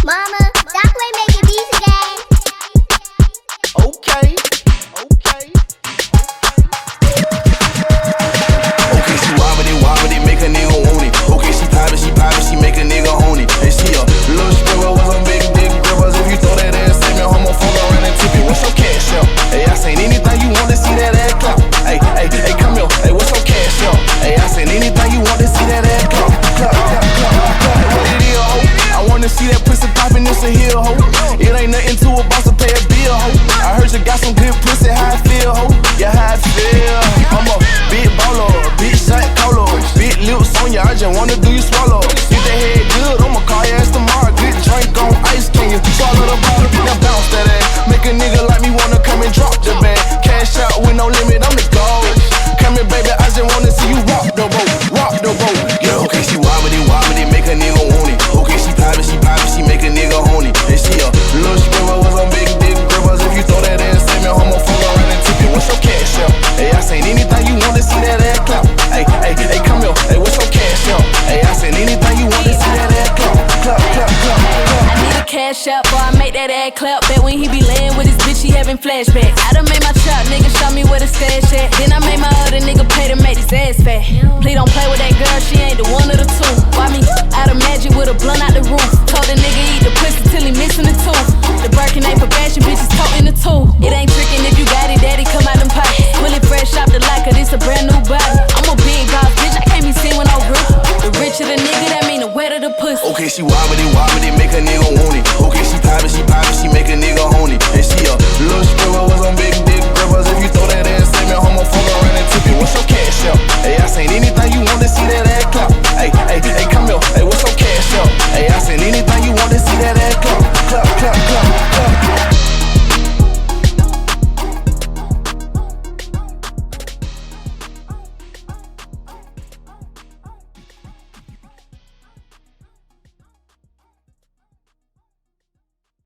Mama, stop playing making beats again. Okay. Okay, she wobbly, make a nigga want it. Okay, she poppin', she make a nigga own it. And she a little stripper with some big grippers. If you throw that ass at me, homophone around and tip it. What's your cash out? Hey, I seen anything you want to see that ass clap. Hey, come here. Hey, what's your cash out? Hey, I seen anything you want to see that ass clap. Clap. What it is, ho? I wanna see that pussy poppin', it's a hill, ho. It ain't nothing to a boss to pay a bill, ho. I heard you got some good pussy, how I feel, ho? Yeah, how I feel. I'm a big baller, big shot caller, big lips on ya, I just wanna do you swallow. If that head good, I'ma call your ass tomorrow. Good drink on ice, can you swallow the bottle? Now bounce that ass, make a nigga like me wanna come and drop the bag. Cash out with no limit, I'm the goal. Come here, baby, I just wanna see you rock the boat, rock the boat. Yeah, okay, she wobbly, make a nigga want it. Okay, she poppin', she make a nigga own it. And she a little stripper with some big grippers. If you throw that ass at me, homophone around and tip it. What's your cash out? Hey, I seen anything you want to see that ass clap. Hey, come here. Hey, what's your cash out? Hey, I seen anything you want to see that ass clap. Clap. I need a cash out before I make that ass clap. Bet when he be laying with his bitch, he having flashbacks. I done made my trap, nigga, show me where the stash at. Then I made my other nigga pay to make his ass fat. Please don't play with that girl, she ain't the one of the two. Why me out of magic with a blunt out the roof? Told